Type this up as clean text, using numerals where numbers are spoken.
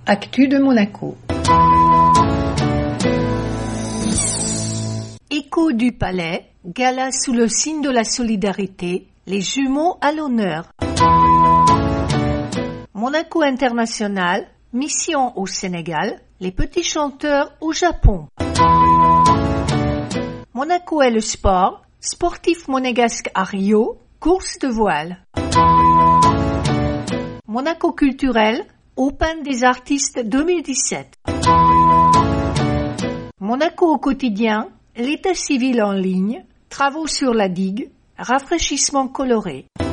Actu de Monaco. Écho du Palais, gala sous le signe de la solidarité, les jumeaux à l'honneur. Monaco International, mission au Sénégal, les petits chanteurs au Japon. Monaco est le sport, sportif monégasque à Rio, course de voile. Monaco culturel, Open des artistes 2017. Monaco au quotidien, l'état civil en ligne, travaux sur la digue, rafraîchissement coloré.